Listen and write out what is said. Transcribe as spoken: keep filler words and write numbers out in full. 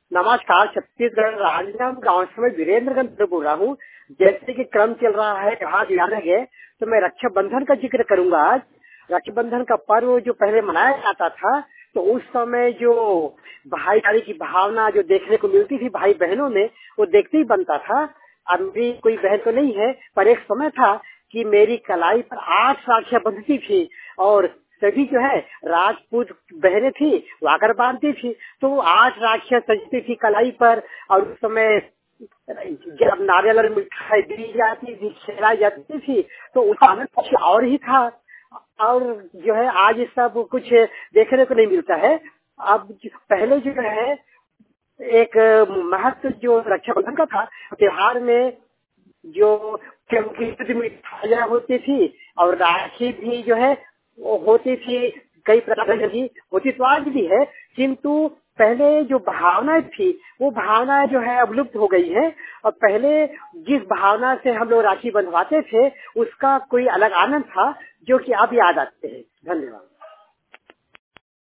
नमस्कार, छत्तीसगढ़ राजनांदगांव गाँव से मैं वीरेंद्रगंज बोल रहा हूँ। जैसे कि क्रम चल रहा है, त्योहार याद है, तो मैं रक्षाबंधन का जिक्र करूंगा आज। रक्षाबंधन का पर्व जो पहले मनाया जाता था, तो उस समय जो भाईचारे की भावना जो देखने को मिलती थी भाई बहनों में, वो देखते ही बनता था। अब मेरी कोई बहन तो नहीं है, पर एक समय था कि मेरी कलाई पर आठ राखियां बंधती थी और सभी जो है राजपूत बहनें थी, वागर बांधती थी, तो आठ राखियां सजती थी कलाई पर। और उस समय जब नारियल और मिठाई दी जाती थी, खिलाई जाती थी, तो उसका आनंद कुछ और ही था। और जो है आज सब कुछ देखने को नहीं मिलता है। अब पहले जो है एक महत्व जो रक्षाबंधन का था, त्योहार में जो मिठाइयाँ होती थी और राखी भी जो है वो होती थी, कई प्रकार की होती तो आज भी है, किंतु पहले जो भावनाएं थी वो भावनाएं जो है अब लुप्त हो गई है। और पहले जिस भावना से हम लोग राखी बंधवाते थे उसका कोई अलग आनंद था, जो कि अब याद आते हैं। धन्यवाद।